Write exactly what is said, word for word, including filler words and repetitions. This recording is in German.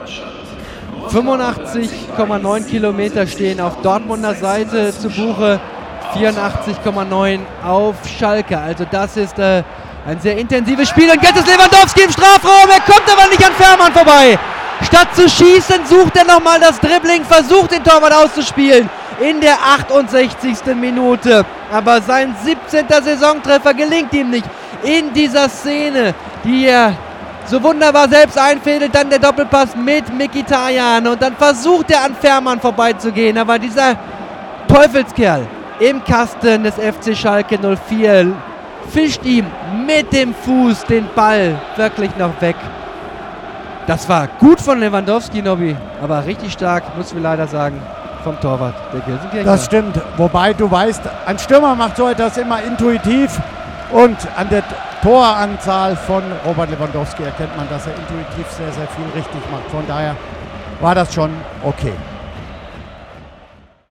fünfundachtzig Komma neun Kilometer stehen auf Dortmunder Seite zu Buche, vierundachtzig Komma neun auf Schalke. Also das ist äh, ein sehr intensives Spiel. Und jetzt ist Lewandowski im Strafraum. Er kommt aber nicht an Fährmann vorbei. Statt zu schießen, sucht er nochmal das Dribbling, versucht den Torwart auszuspielen in der achtundsechzigsten Minute. Aber sein siebzehnter Saisontreffer gelingt ihm nicht in dieser Szene, die er so wunderbar selbst einfädelt. Dann der Doppelpass mit Mkhitaryan und dann versucht er an Fährmann vorbeizugehen. Aber dieser Teufelskerl im Kasten des F C Schalke null vier fischt ihm mit dem Fuß den Ball wirklich noch weg. Das war gut von Lewandowski, Nobby, aber richtig stark, muss man leider sagen, vom Torwart der Gelsenkirchener. Das stimmt, wobei du weißt, ein Stürmer macht so etwas immer intuitiv und an der Toranzahl von Robert Lewandowski erkennt man, dass er intuitiv sehr, sehr viel richtig macht. Von daher war das schon okay.